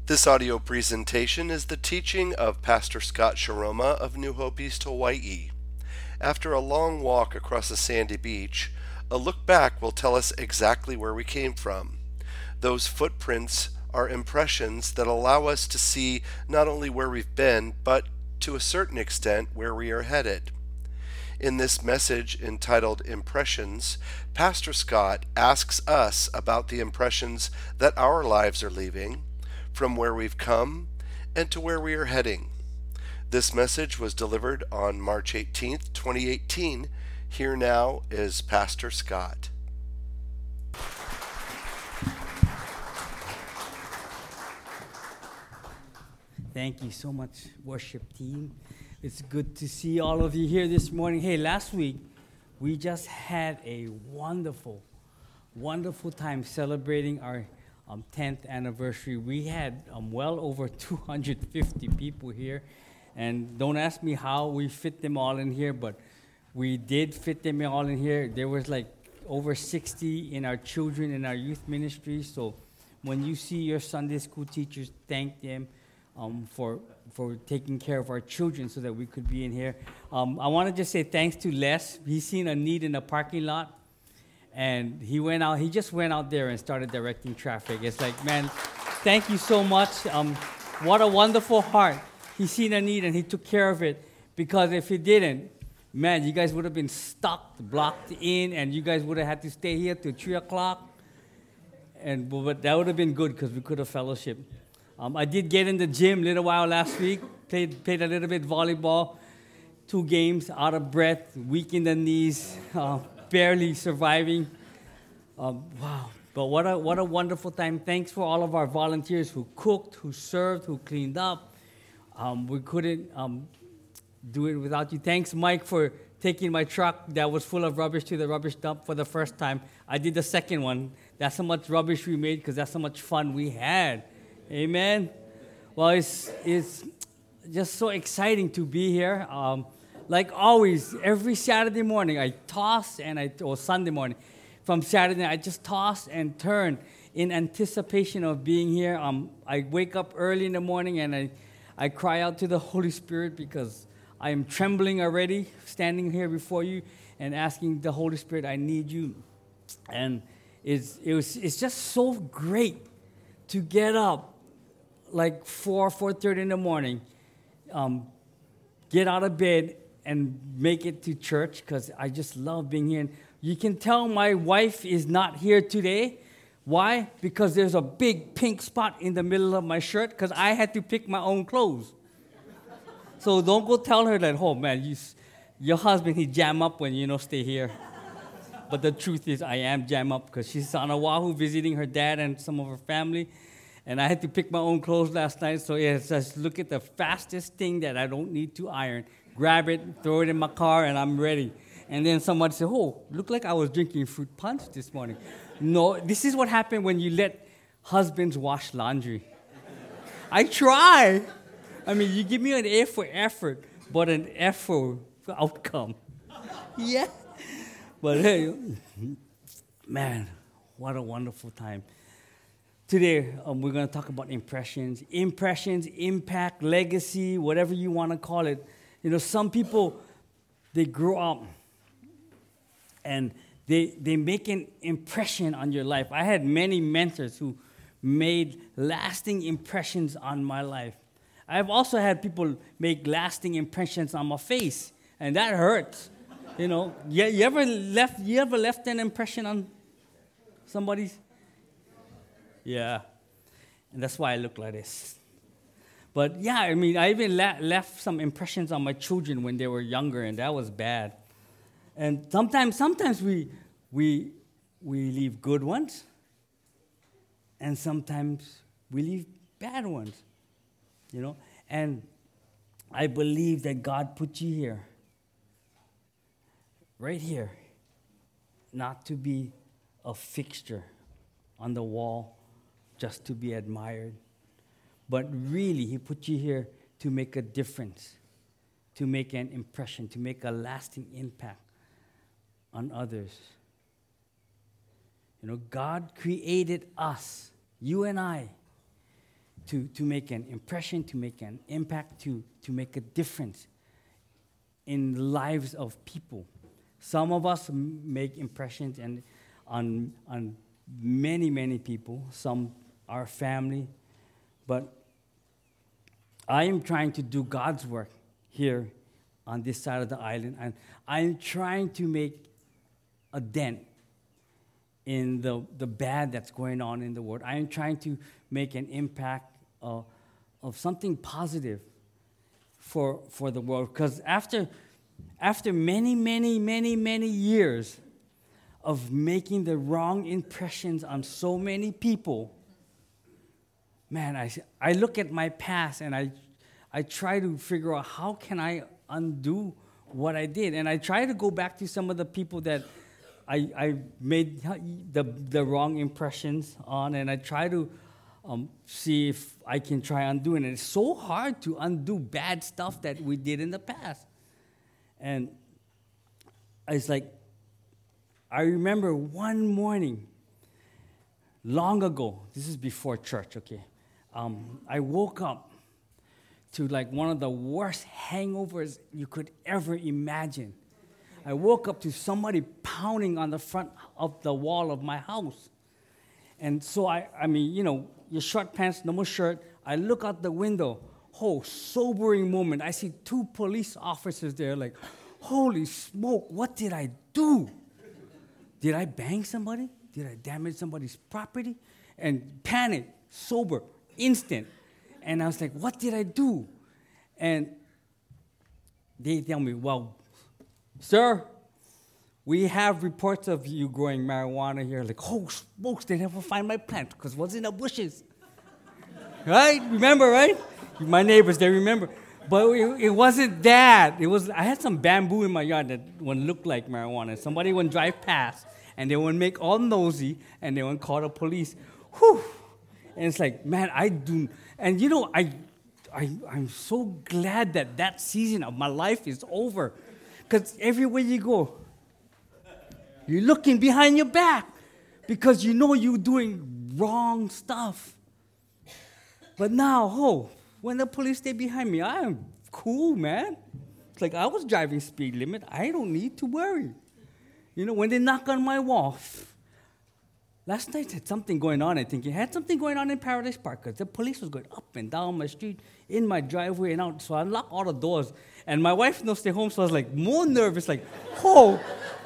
This audio presentation is the teaching of Pastor Scott Sharoma of New Hope East Hawaii. After a long walk across a sandy beach, a look back will tell us exactly where we came from. Those footprints are impressions that allow us to see not only where we've been, but to a certain extent where we are headed. In this message entitled Impressions, Pastor Scott asks us about the impressions that our lives are leaving, from where we've come, and to where we are heading. This message was delivered on March 18th, 2018. Here now is Pastor Scott. Thank you so much, worship team. It's good to see all of you here this morning. Hey, last week, we just had a wonderful time celebrating our 10th anniversary. We had well over 250 people here. And don't ask me how we fit them all in here, but we did fit them all in here. There was like over 60 in our children and our youth ministry. So when you see your Sunday school teachers, thank them for taking care of our children so that we could be in here. I want to just say thanks to Les. He's seen a need in the parking lot. And he just went out there and started directing traffic. It's like, man, thank you so much. What a wonderful heart. He seen a need and he took care of it. Because if he didn't, man, you guys would have been stuck, blocked in, and you guys would have had to stay here till 3 o'clock. But that would have been good because we could have fellowship. I did get in the gym a little while last week, played a little bit volleyball, 2 games, out of breath, weak in the knees, barely surviving. Wow. But what a wonderful time. Thanks for all of our volunteers who cooked, who served, who cleaned up. We couldn't do it without you. Thanks, Mike, for taking my truck that was full of rubbish to the rubbish dump for the first time. I did the second one. That's how much rubbish we made because that's how much fun we had. Amen. Well, it's just so exciting to be here. Like always, every Saturday morning, I toss or Sunday morning, from Saturday, I just toss and turn in anticipation of being here. I wake up early in the morning and I cry out to the Holy Spirit because I am trembling already, standing here before you and asking the Holy Spirit, I need you. And it's just so great to get up like 4:30 in the morning, get out of bed and make it to church because I just love being here. And you can tell my wife is not here today. Why? Because there's a big pink spot in the middle of my shirt because I had to pick my own clothes. So don't go tell her that, oh man, your husband, he jam up when you stay here. But the truth is I am jam up because she's on Oahu visiting her dad and some of her family. And I had to pick my own clothes last night. So yes, just look at the fastest thing that I don't need to iron. Grab it, throw it in my car, and I'm ready. And then somebody said, oh, looked like I was drinking fruit punch this morning. No, this is what happened when you let husbands wash laundry. I try. I mean, you give me an A for effort, but an F for outcome. Yeah. But hey, man, what a wonderful time. Today, we're going to talk about impressions, impact, legacy, whatever you want to call it. Some people, they grow up and they make an impression on your life. I had many mentors who made lasting impressions on my life. I've also had people make lasting impressions on my face, and that hurts. You ever left an impression on somebody's? Yeah, and that's why I look like this. But yeah, I mean, I even left some impressions on my children when they were younger, and that was bad. And sometimes we leave good ones, and sometimes we leave bad ones, And I believe that God put you here, right here, not to be a fixture on the wall, just to be admired. But really, He put you here to make a difference, to make an impression, to make a lasting impact on others. God created us, you and I, to make an impression, to make an impact, to make a difference in the lives of people. Some of us make impressions on many, many people, some our family, but I am trying to do God's work here on this side of the island, and I'm trying to make a dent in the bad that's going on in the world. I am trying to make an impact of something positive for the world, because after many, many, many, many years of making the wrong impressions on so many people, man, I look at my past and I try to figure out how can I undo what I did. And I try to go back to some of the people that I made the wrong impressions on, and I try to see if I can try undoing it. It's so hard to undo bad stuff that we did in the past. And it's like, I remember one morning, long ago, this is before church, okay, I woke up to like one of the worst hangovers you could ever imagine. I woke up to somebody pounding on the front of the wall of my house. And so I mean, you know, your short pants, no more shirt. I look out the window, sobering moment. I see 2 police officers there like, holy smoke, what did I do? Did I bang somebody? Did I damage somebody's property? And panic, sober, instant. And I was like, what did I do? And they tell me, well, sir, we have reports of you growing marijuana here. Like, oh, smokes, they never find my plant because it was in the bushes. Right? Remember, right? My neighbors, they remember. But it wasn't that. I had some bamboo in my yard that one looked like marijuana. Somebody would drive past, and they would make all nosy, and they would call the police. Whew. And it's like, man, I do. And you know, I'm so glad that season of my life is over. Because everywhere you go, you're looking behind your back because you know you're doing wrong stuff. But now, when the police stay behind me, I am cool, man. It's like I was driving speed limit. I don't need to worry. You know, when they knock on my wall, last night had something going on, I think. It had something going on in Paradise Park because the police was going up and down my street, in my driveway and out. So I unlocked all the doors. And my wife no stay home, so I was like more nervous, like, So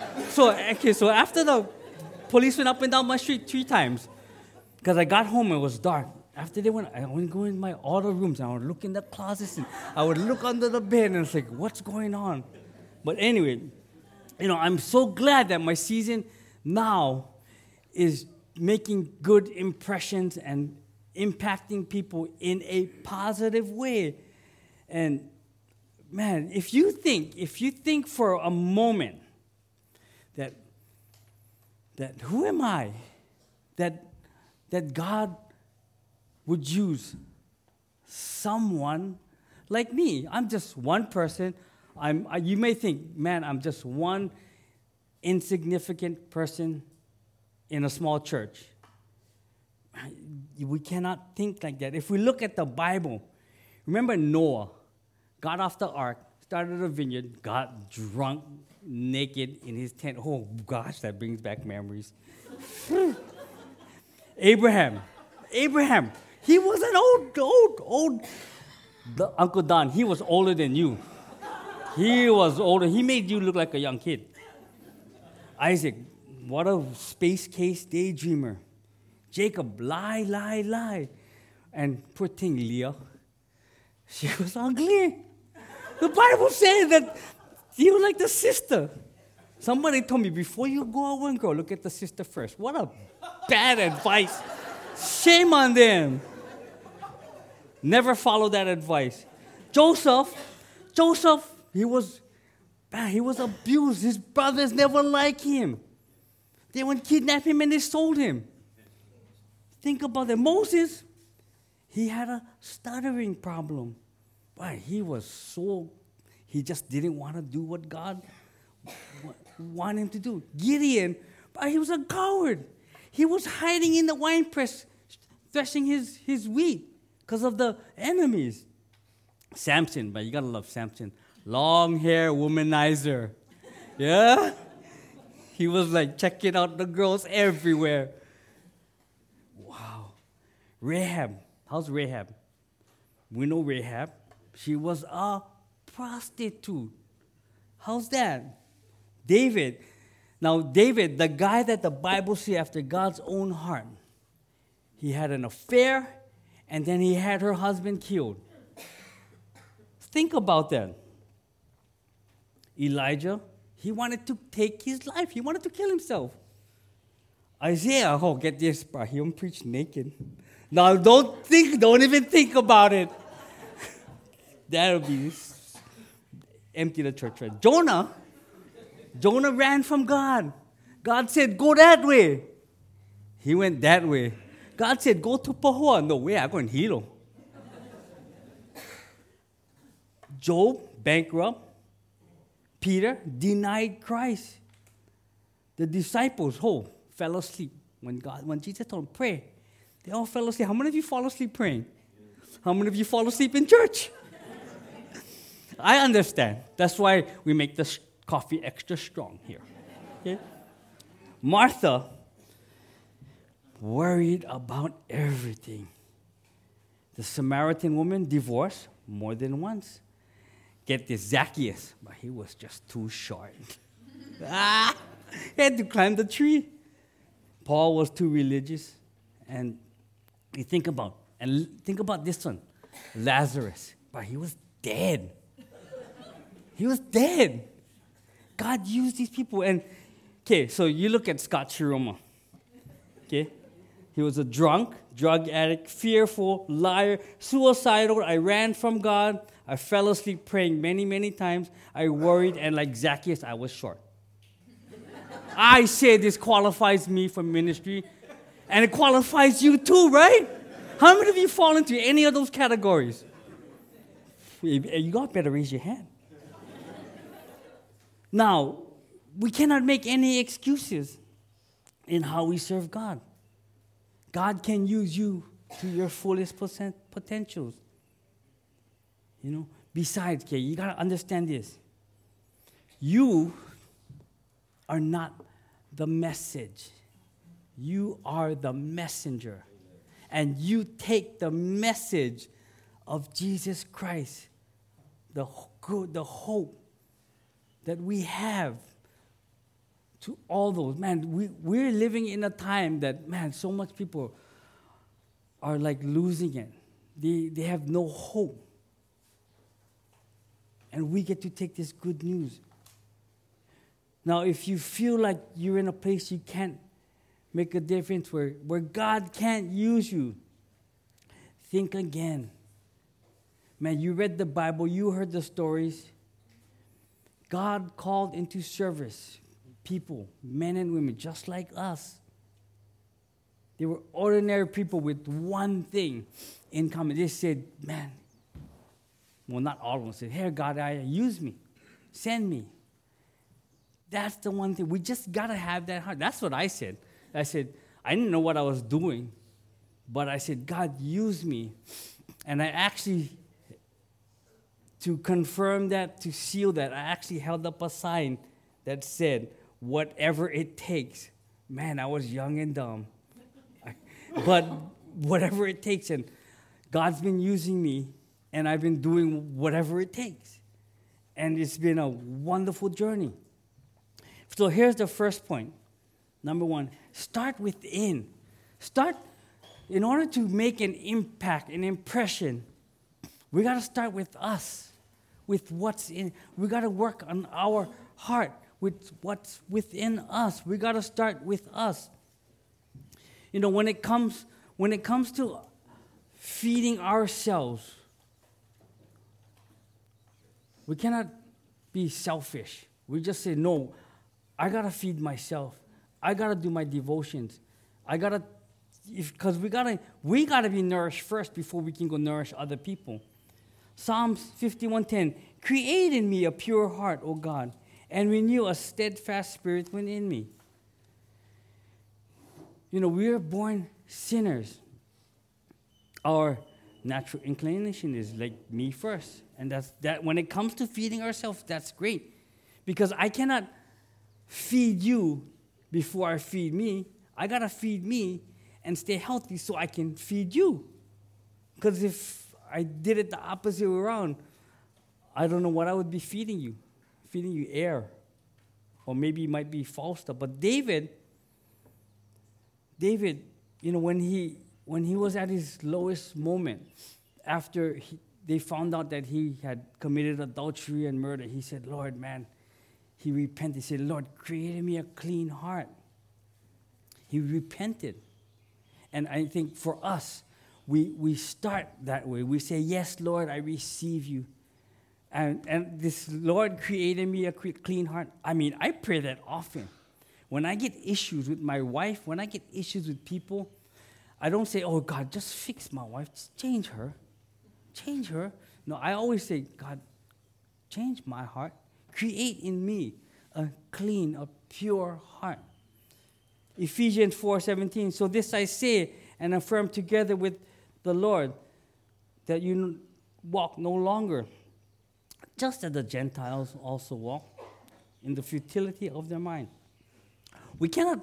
after the police went up and down my street 3 times, because I got home, it was dark. After they went, I would go in all the rooms, and I would look in the closets, and I would look under the bed, and it's like, what's going on? But anyway, you know, I'm so glad that my season now is making good impressions and impacting people in a positive way. And man, if you think for a moment that who am I that God would use someone like me. I'm just one person. You may think, man, I'm just one insignificant person in a small church. We cannot think like that. If we look at the Bible, remember Noah got off the ark, started a vineyard, got drunk, naked in his tent. Oh, gosh, that brings back memories. Abraham, he was an old Uncle Don. He was older than you. He was older. He made you look like a young kid. Isaac, what a space case daydreamer. Jacob, lie. And poor thing, Leah, she was ugly. The Bible says that she was like the sister. Somebody told me, before you go out and grow, look at the sister first. What a bad advice. Shame on them. Never follow that advice. Joseph, he was abused. His brothers never liked him. They went kidnap him and they sold him. Think about that. Moses, he had a stuttering problem. But he just didn't want to do what God wanted him to do. Gideon, but he was a coward. He was hiding in the winepress, threshing his wheat, because of the enemies. Samson, but you gotta love Samson. Long hair womanizer. Yeah? He was like checking out the girls everywhere. Wow. Rahab. How's Rahab? We know Rahab. She was a prostitute. How's that? David. Now, David, the guy that the Bible says after God's own heart, he had an affair, and then he had her husband killed. Think about that. Elijah, he wanted to take his life. He wanted to kill himself. Isaiah, oh, get this, bro. He don't preach naked. Now, don't even think about it. That'll be empty the church. Right? Jonah ran from God. God said, go that way. He went that way. God said, go to Pahoa. No way, I'm going to heal him. Job, bankrupt. Peter denied Christ. The disciples, fell asleep. When Jesus told them, pray, they all fell asleep. How many of you fall asleep praying? How many of you fall asleep in church? I understand. That's why we make the coffee extra strong here. Okay? Martha, worried about everything. The Samaritan woman divorced more than once. Get this, Zacchaeus, but he was just too short. He had to climb the tree. Paul was too religious. And you think about this one, Lazarus, but he was dead. He was dead. God used these people. And, okay, so you look at Scott Shiroma. Okay? He was a drunk, drug addict, fearful, liar, suicidal. I ran from God. I fell asleep praying many, many times. I worried, and like Zacchaeus, I was short. I say this qualifies me for ministry, and it qualifies you too, right? How many of you fall into any of those categories? You got better raise your hand. Now, we cannot make any excuses in how we serve God. God can use you to your fullest potentials. You know, besides, okay, you got to understand this. You are not the message. You are the messenger. And you take the message of Jesus Christ, the hope that we have to all those. Man, we're living in a time that, man, so much people are like losing it. They have no hope. And we get to take this good news. Now, if you feel like you're in a place you can't make a difference, where God can't use you, think again. Man, you read the Bible, you heard the stories. God called into service people, men and women, just like us. They were ordinary people with one thing in common. They said, man, well, not all of them said, hey, God, use me. Send me. That's the one thing. We just got to have that heart. That's what I said. I said, I didn't know what I was doing, but I said, God, use me. And I actually, to confirm that, to seal that, I actually held up a sign that said, whatever it takes. Man, I was young and dumb. But whatever it takes. And God's been using me, and I've been doing whatever it takes. And it's been a wonderful journey. So here's the first point. Number one, start within. In order to make an impact, an impression, we got to start with us, with what's in. We got to work on our heart, with what's within us. We got to start with us. You know, when it comes to feeding ourselves, we cannot be selfish. We just say, no, I got to feed myself. I got to do my devotions. Because we got to be nourished first before we can go nourish other people. Psalms 51:10, create in me a pure heart, O God, and renew a steadfast spirit within me. You know, we are born sinners. Our natural inclination is like me first. And that's that. When it comes to feeding ourselves, that's great. Because I cannot feed you before I feed me. I got to feed me and stay healthy so I can feed you. Because if I did it the opposite way around, I don't know what I would be feeding you. Feeding you air. Or maybe it might be false stuff. But David, you know, when he was at his lowest moment, after they found out that he had committed adultery and murder, he said, Lord, man, he repented. He said, Lord, create in me a clean heart. He repented. And I think for us, we start that way. We say, yes, Lord, I receive you. And this Lord created me a clean heart. I mean, I pray that often. When I get issues with my wife, when I get issues with people, I don't say, oh, God, just fix my wife. Just change her. Change her. No, I always say, God, change my heart. Create in me a clean, a pure heart. Ephesians 4:17. So this I say and affirm together with the Lord, that you walk no longer just as the Gentiles also walk in the futility of their mind. We cannot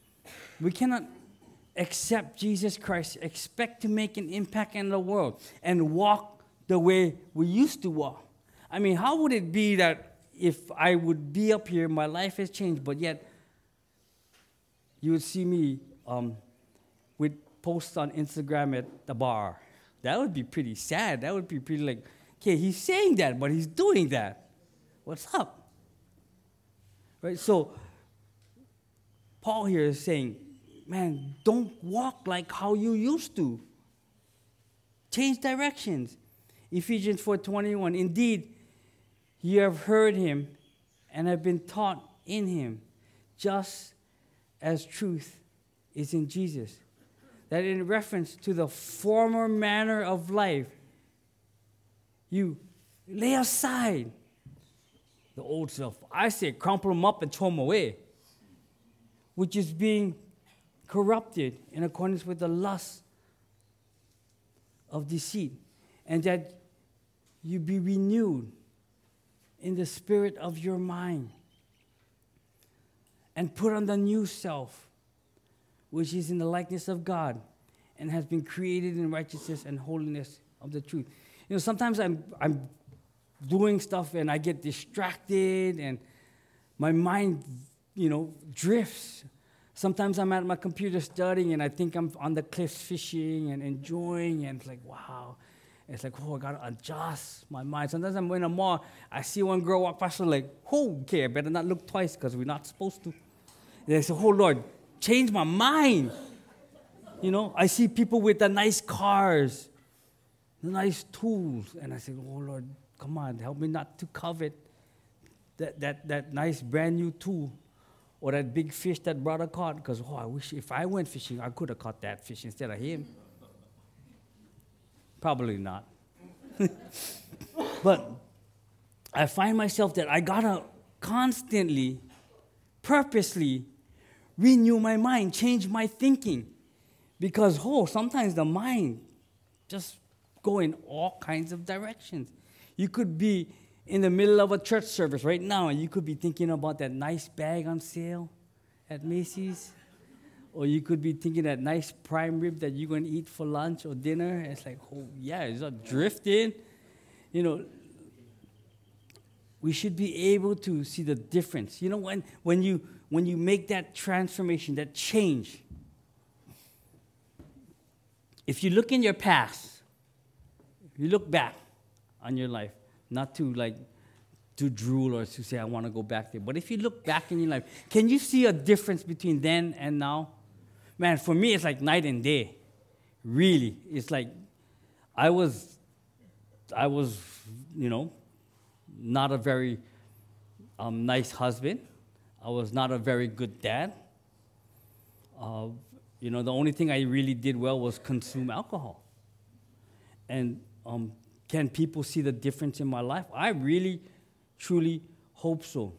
accept Jesus Christ, expect to make an impact in the world, and walk the way we used to walk. I mean, how would it be that if I would be up here, my life has changed, but yet you would see me with posts on Instagram at the bar? That would be pretty sad. That would be pretty like, okay, he's saying that, but he's doing that. What's up? Right? So Paul here is saying, man, don't walk like how you used to. Change directions. Ephesians 4:21. Indeed, you have heard him and have been taught in him, just as truth is in Jesus. That in reference to the former manner of life, you lay aside the old self. I say crumple them up and throw them away, which is being corrupted in accordance with the lust of deceit, and that you be renewed in the spirit of your mind, and put on the new self, which is in the likeness of God, and has been created in righteousness and holiness of the truth. You know, sometimes I'm doing stuff and I get distracted and my mind, you know, drifts. Sometimes I'm at my computer studying and I think I'm on the cliffs fishing and enjoying, and it's like, wow. It's like, oh, I got to adjust my mind. Sometimes I'm in a mall, I see one girl walk past, I'm like, oh, okay, I better not look twice because we're not supposed to. And I say, oh, Lord, change my mind. You know, I see people with the nice cars, the nice tools, and I say, oh, Lord, come on, help me not to covet that nice brand new tool or that big fish that brother caught, because, oh, I wish if I went fishing, I could have caught that fish instead of him. Probably not. But I find myself that I got to constantly, purposely renew my mind, change my thinking. Because, sometimes the mind just go in all kinds of directions. You could be in the middle of a church service right now, and you could be thinking about that nice bag on sale at Macy's. Or you could be thinking that nice prime rib that you're going to eat for lunch or dinner. It's like, oh, yeah, it's not drifting. You know, we should be able to see the difference. You know, when you make that transformation, that change, if you look in your past, if you look back on your life, not to drool or to say, I want to go back there, but if you look back in your life, can you see a difference between then and now? Man, for me, it's like night and day. Really. It's like I was, you know, not a very nice husband. I was not a very good dad. You know, the only thing I really did well was consume alcohol. And can people see the difference in my life? I really, truly hope so.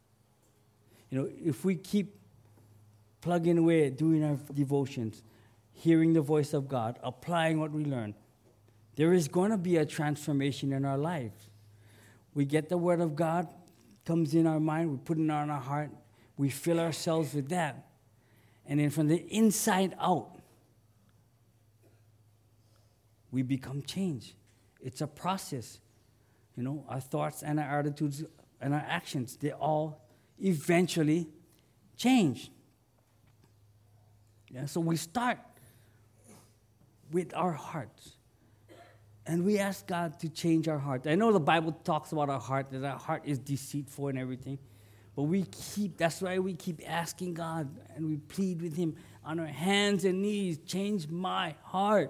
You know, if we keep plugging away at doing our devotions, hearing the voice of God, applying what we learn, there is going to be a transformation in our lives. We get the Word of God, comes in our mind, we put it on our heart, we fill ourselves with that. And then from the inside out, we become changed. It's a process. You know, our thoughts and our attitudes and our actions, they all eventually change. Yeah, so we start with our hearts. And we ask God to change our heart. I know the Bible talks about our heart, that our heart is deceitful and everything. But that's why we keep asking God and we plead with Him on our hands and knees, change my heart.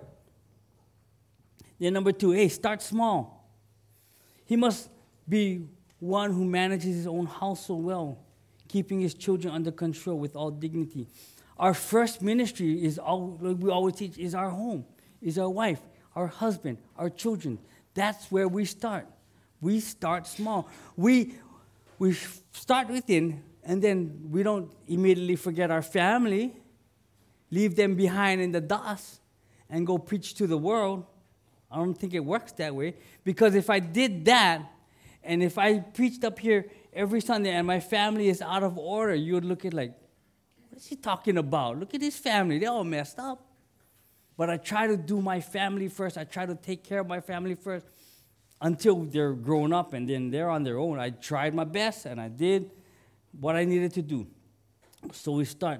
Then number 2, start small. He must be one who manages his own household well, keeping his children under control with all dignity. Our first ministry is like we always teach, is our home, is our wife, our husband, our children. That's where we start. We start small. We start within, and then we don't immediately forget our family, leave them behind in the dust, and go preach to the world. I don't think it works that way. Because if I did that, and if I preached up here every Sunday and my family is out of order, you would look at like, what is he talking about? Look at his family. They're all messed up. But I try to do my family first. I try to take care of my family first until they're grown up and then they're on their own. I tried my best and I did what I needed to do. So we start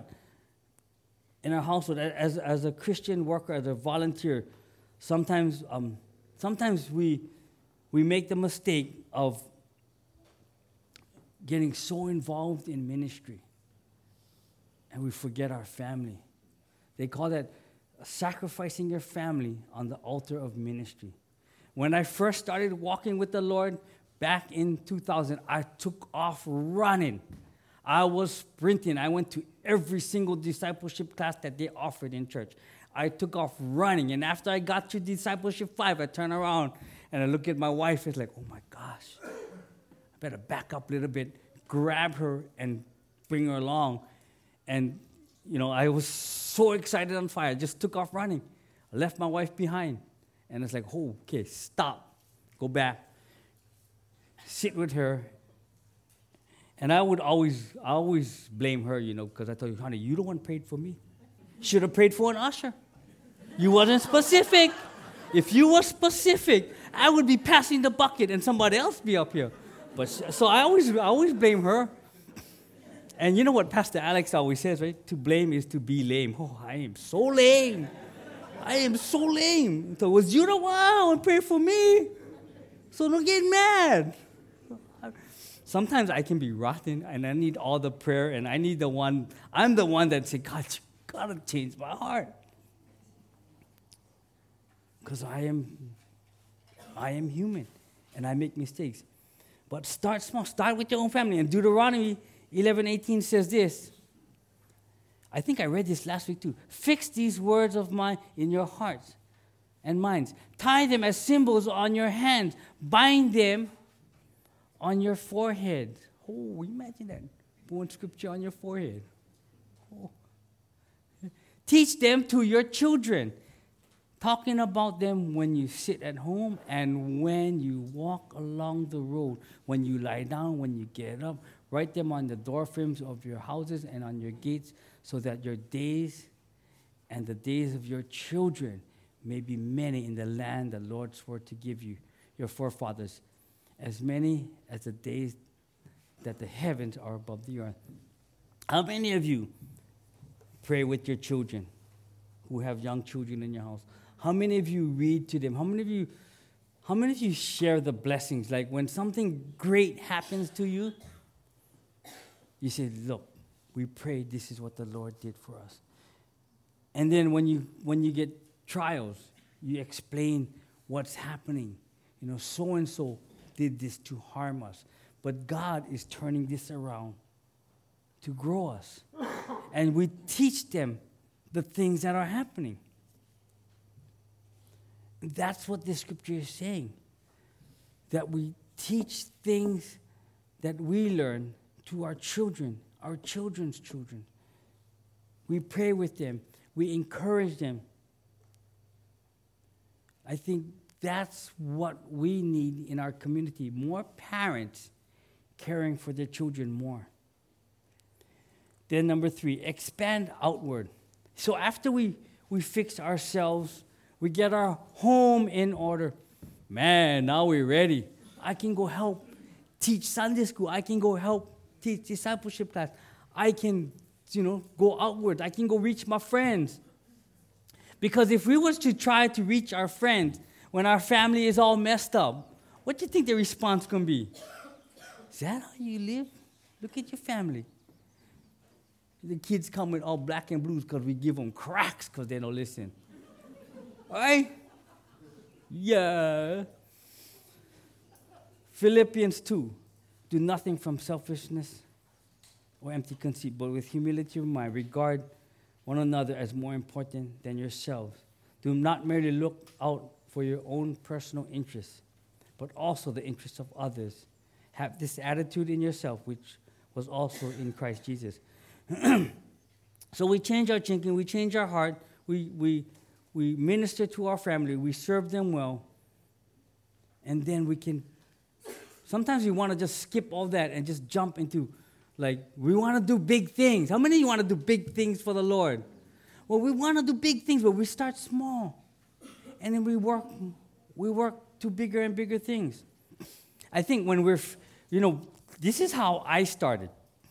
in our household as a Christian worker, as a volunteer. Sometimes we make the mistake of getting so involved in ministry and we forget our family. They call that sacrificing your family on the altar of ministry. When I first started walking with the Lord back in 2000, I took off running. I was sprinting. I went to every single discipleship class that they offered in church. I took off running. And after I got to discipleship 5, I turned around and I look at my wife. It's like, oh my gosh, I better back up a little bit, grab her and bring her along. And, you know, I was so excited on fire. I just took off running. I left my wife behind. And it's like, oh, okay, stop. Go back. Sit with her. And I always blame her, you know, because I told you, honey, you the one prayed for me. Should have prayed for an usher. You wasn't specific. If you were specific, I would be passing the bucket and somebody else be up here. But so I always blame her. And you know what Pastor Alex always says, right? To blame is to be lame. Oh, I am so lame. I am so lame. So was you the one who prayed for me? So don't get mad. Sometimes I can be rotten and I need all the prayer and I'm the one that says, God, you gotta change my heart. Because I am human and I make mistakes. But start small. Start with your own family. And Deuteronomy 11:18 says this. I think I read this last week too. Fix these words of mine in your hearts and minds. Tie them as symbols on your hands. Bind them on your forehead. Oh, imagine that. One scripture on your forehead. Oh. Teach them to your children. Talking about them when you sit at home and when you walk along the road, when you lie down, when you get up. Write them on the door frames of your houses and on your gates so that your days and the days of your children may be many in the land the Lord swore to give you, your forefathers, as many as the days that the heavens are above the earth. How many of you pray with your children who have young children in your house? How many of you read to them? How many of you share the blessings? Like when something great happens to you, you say, look, we prayed, this is what the Lord did for us. And then when you get trials, you explain what's happening. You know, so-and-so did this to harm us. But God is turning this around to grow us. And we teach them the things that are happening. That's what this scripture is saying. That we teach things that we learn to our children, our children's children. We pray with them. We encourage them. I think that's what we need in our community. More parents caring for their children more. Then number 3, expand outward. So after we fix ourselves, we get our home in order. Man, now we're ready. I can go help teach Sunday school. I can go help teach discipleship class. I can, go outward. I can go reach my friends. Because if we was to try to reach our friends when our family is all messed up, what do you think the response going to be? Is that how you live? Look at your family. The kids come with all black and blues because we give them cracks because they don't listen. Right? Yeah. Philippians 2. Do nothing from selfishness or empty conceit, but with humility of mind, regard one another as more important than yourselves. Do not merely look out for your own personal interests, but also the interests of others. Have this attitude in yourself, which was also in Christ Jesus. So we change our thinking, we change our heart, we minister to our family, we serve them well, and then we can. Sometimes we want to just skip all that and just jump into, we want to do big things. How many of you want to do big things for the Lord? Well, we want to do big things, but we start small. And then we work to bigger and bigger things. I think when this is how I started.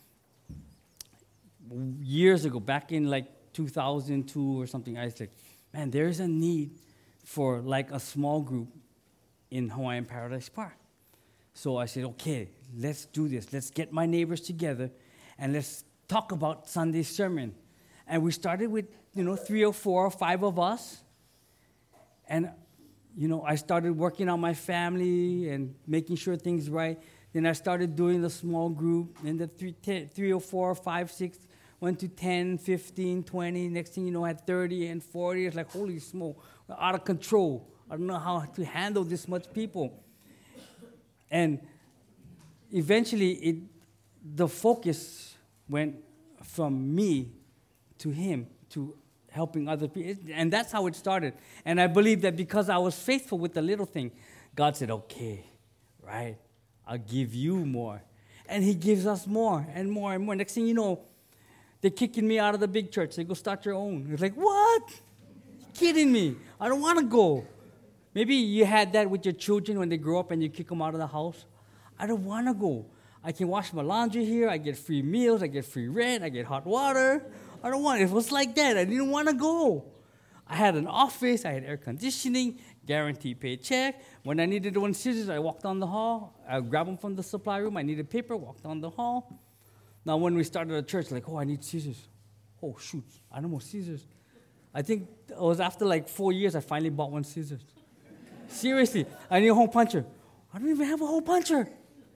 Years ago, back in 2002 or something, I was like, man, there's a need for a small group in Hawaiian Paradise Park. So I said, okay, let's do this. Let's get my neighbors together and let's talk about Sunday's sermon. And we started with, 3 or 4 or 5 of us. And, I started working on my family and making sure things right. Then I started doing the small group. And the 3 or 4 or 5, 6 went to 10, 15, 20. Next thing you know, I had 30 and 40. It's like, holy smoke, we're out of control. I don't know how to handle this much people. And eventually, the focus went from me to him to helping other people. And that's how it started. And I believe that because I was faithful with the little thing, God said, okay, right, I'll give you more. And he gives us more and more and more. Next thing you know, they're kicking me out of the big church. They go start your own. It's like, what? You're kidding me. I don't want to go. Maybe you had that with your children when they grow up and you kick them out of the house. I don't want to go. I can wash my laundry here. I get free meals. I get free rent. I get hot water. I don't want it. It was like that. I didn't want to go. I had an office. I had air conditioning, guaranteed paycheck. When I needed one scissors, I walked down the hall. I grabbed them from the supply room. I needed paper, walked down the hall. Now, when we started a church, I need scissors. Oh, shoot. I don't know scissors. I think it was after 4 years, I finally bought one scissors. Seriously, I need a hole puncher. I don't even have a hole puncher.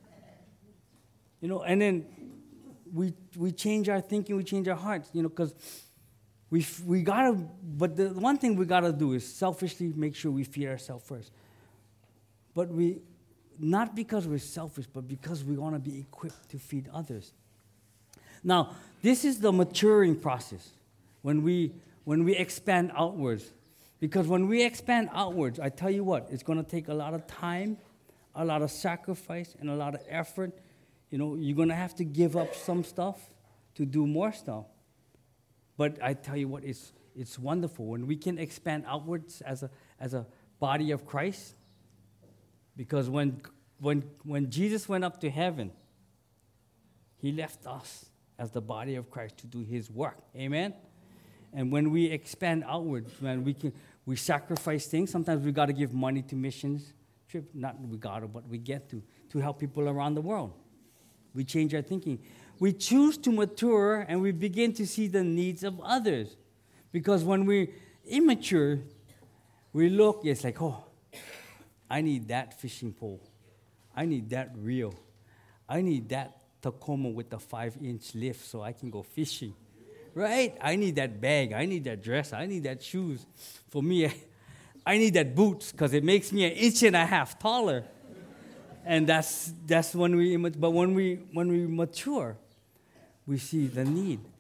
And then we change our thinking, we change our hearts, because we gotta, but the one thing we gotta do is selfishly make sure we feed ourselves first. But not because we're selfish, but because we want to be equipped to feed others. Now, this is the maturing process when we expand outwards. Because when we expand outwards, I tell you what, it's going to take a lot of time, a lot of sacrifice, and a lot of effort. You're going to have to give up some stuff to do more stuff. But I tell you what, it's wonderful when we can expand outwards as a body of Christ. Because when Jesus went up to heaven, he left us as the body of Christ to do his work. Amen? And when we expand outwards, man, we sacrifice things. Sometimes we got to give money to missions trip. Not we got to, but we get to help people around the world. We change our thinking. We choose to mature, and we begin to see the needs of others. Because when we're immature, we look, it's like, oh, I need that fishing pole. I need that reel. I need that Tacoma with the 5-inch lift so I can go fishing. Right? I need that bag. I need that dress. I need that shoes. For me, I need that boots because it makes me 1.5 inches taller. And that's when we mature, we see the need.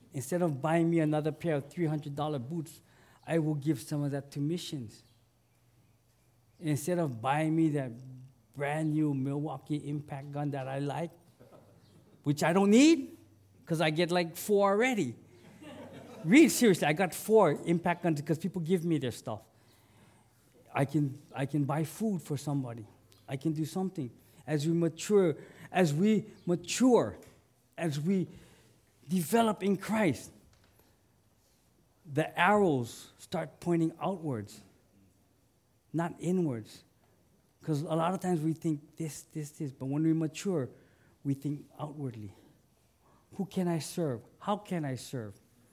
Instead of buying me another pair of $300 boots, I will give some of that to missions. Instead of buying me that brand new Milwaukee Impact gun that I like, which I don't need, because I get like 4 already. Really, seriously, I got 4 Impact guns because people give me their stuff. I can buy food for somebody. I can do something. As we mature, as we develop in Christ, the arrows start pointing outwards, not inwards. Because a lot of times we think this, but when we mature, we think outwardly. Who can I serve? How can I serve?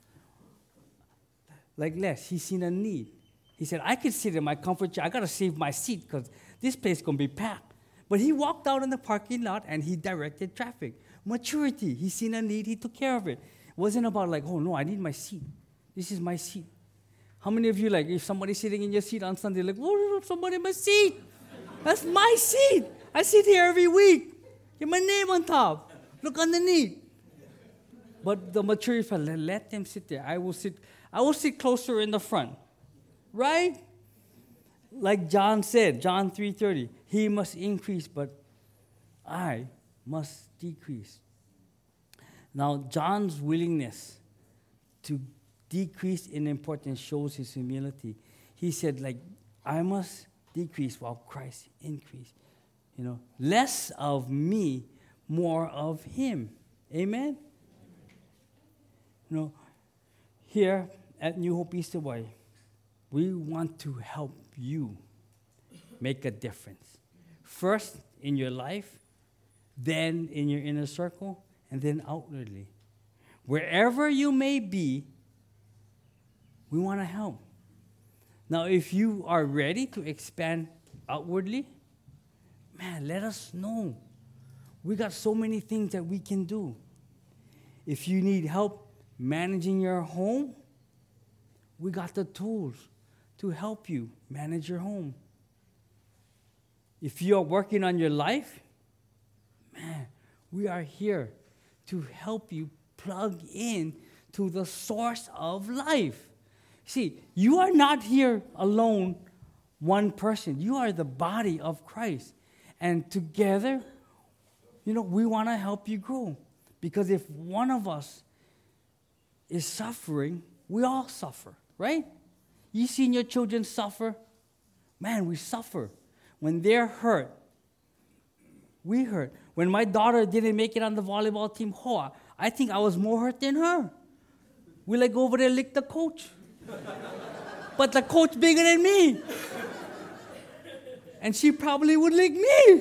Like Les, he's seen a need. He said, I could sit in my comfort chair. I got to save my seat because this place is going to be packed. But he walked out in the parking lot and he directed traffic. Maturity. He's seen a need. He took care of it. It wasn't about like, oh, no, I need my seat. This is my seat. How many of you, like, if somebody's sitting in your seat on Sunday, like, oh, somebody in my seat. That's my seat. I sit here every week. Get my name on top. Look underneath. But the maturity fellow, let them sit there. I will sit closer in the front. Right? Like John said, John 3:30, he must increase, but I must decrease. Now, John's willingness to decrease in importance shows his humility. He said, like, I must decrease while Christ increase. You know, less of me, more of him. Amen? You know, here at New Hope East Hawaii, we want to help you make a difference. First in your life, then in your inner circle, and then outwardly. Wherever you may be, we want to help. Now, if you are ready to expand outwardly, man, let us know. We got so many things that we can do. If you need help managing your home, we got the tools to help you manage your home. If you are working on your life, man, we are here to help you plug in to the source of life. See, you are not here alone, one person. You are the body of Christ. And together, you know, we want to help you grow. Because if one of us is suffering, we all suffer, right? You seen your children suffer? Man, we suffer. When they're hurt, we hurt. When my daughter didn't make it on the volleyball team, I think I was more hurt than her. We like go over there and lick the coach. But the coach bigger than me. And she probably would lick me.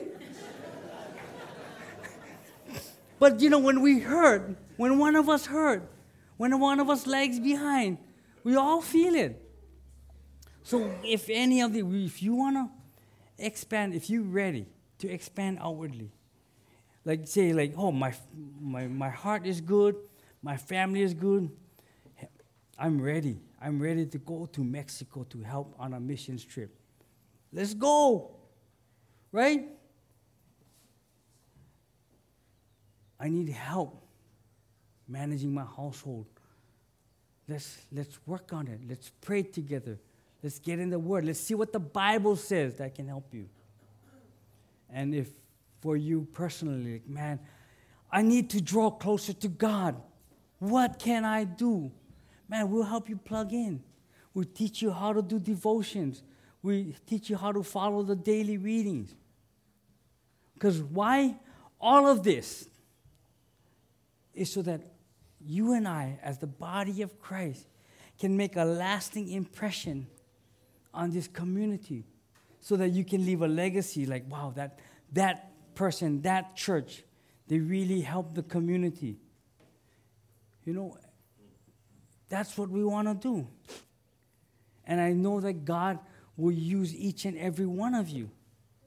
But you know, when we hurt, when one of us hurt, when one of us lags behind, we all feel it. So if you want to expand, if you're ready to expand outwardly, like say like, oh, my heart is good, my family is good, I'm ready. I'm ready to go to Mexico to help on a missions trip. Let's go, right? I need help managing my household. Let's work on it. Let's pray together. Let's get in the Word. Let's see what the Bible says that can help you. And if for you personally, like, man, I need to draw closer to God. What can I do? Man, we'll help you plug in. We'll teach you how to do devotions. We teach you how to follow the daily readings. Because why? All of this is so that you and I, as the body of Christ, can make a lasting impression on this community so that you can leave a legacy like, wow, that person, that church, they really helped the community. You know, that's what we want to do. And I know that God will use each and every one of you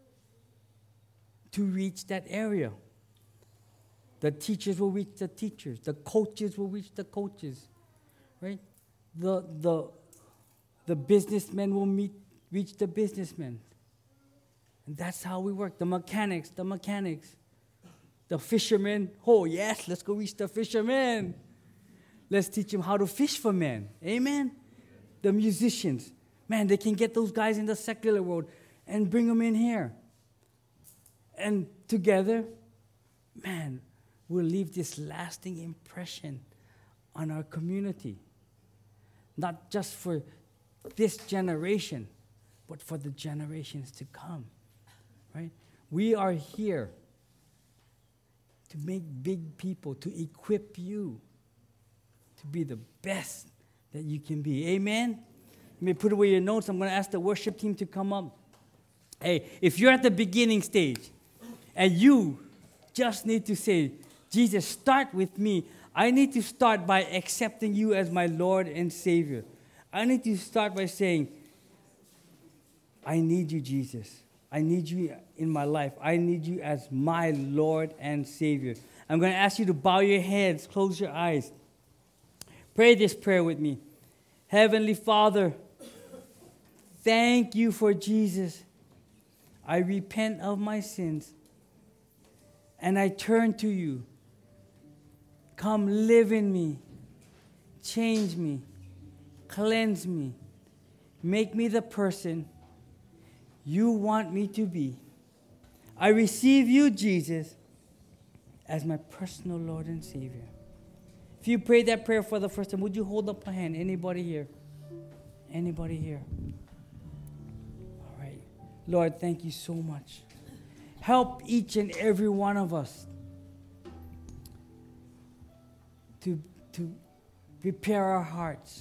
to reach that area. The teachers will reach the teachers. The coaches will reach the coaches, right? The businessmen will reach the businessmen. And that's how we work. The mechanics. The fishermen, oh yes, let's go reach the fishermen. Let's teach them how to fish for men. Amen? The musicians. Man, they can get those guys in the secular world and bring them in here. And together, man, we'll leave this lasting impression on our community. Not just for this generation, but for the generations to come. Right? We are here to make big people, to equip you to be the best that you can be. Amen? You may put away your notes. I'm going to ask the worship team to come up. Hey, if you're at the beginning stage and you just need to say, Jesus, start with me. I need to start by accepting you as my Lord and Savior. I need to start by saying, I need you, Jesus. I need you in my life. I need you as my Lord and Savior. I'm going to ask you to bow your heads, close your eyes. Pray this prayer with me. Heavenly Father, thank you for Jesus. I repent of my sins, and I turn to you. Come live in me, change me, cleanse me, make me the person you want me to be. I receive you, Jesus, as my personal Lord and Savior. If you prayed that prayer for the first time, would you hold up a hand? Anybody here? Anybody here? All right. Lord, thank you so much. Help each and every one of us to prepare our hearts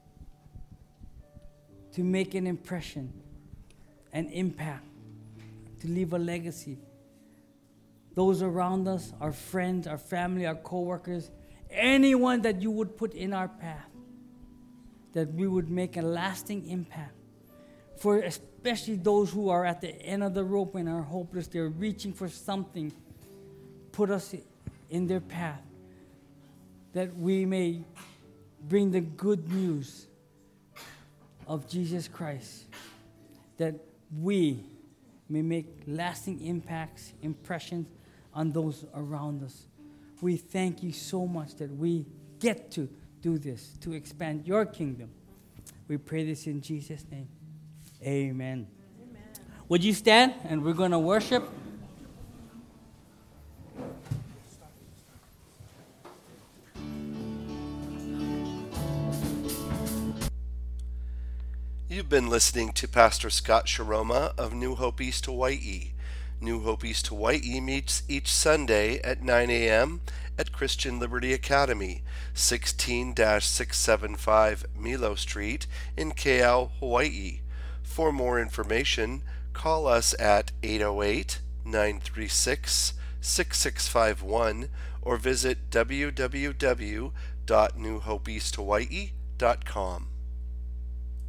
to make an impression, an impact, to leave a legacy. Those around us, our friends, our family, our co-workers, anyone that you would put in our path, that we would make a lasting impact. For especially those who are at the end of the rope and are hopeless, they're reaching for something, put us in their path, that we may bring the good news of Jesus Christ, that we may make lasting impacts, impressions on those around us. We thank you so much that we get to do this, to expand your kingdom. We pray this in Jesus' name. Amen. Amen. Would you stand, and we're going to worship. You've been listening to Pastor Scott Sharoma of New Hope East Hawaii. New Hope East Hawaii meets each Sunday at 9 a.m. at Christian Liberty Academy, 16-675 Milo Street in Keau, Hawaii. For more information, call us at 808-936-6651 or visit www.newhopeeasthawaii.com.